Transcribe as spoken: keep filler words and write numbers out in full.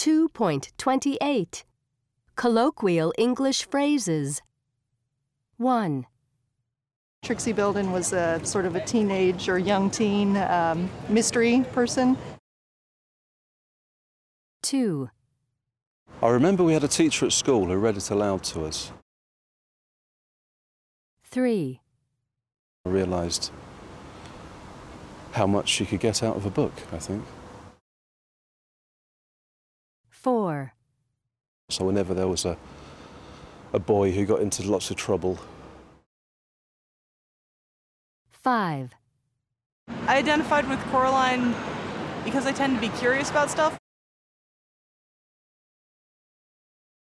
two point two eight. Colloquial English phrases. one. Trixie Belden was a sort of a teenage or young teen um, mystery person. two. I remember we had a teacher at school who read it aloud to us. three. I realised how much she could get out of a book, I think. four. So whenever there was a, a boy who got into lots of trouble. five. I identified with Coraline because I tend to be curious about stuff.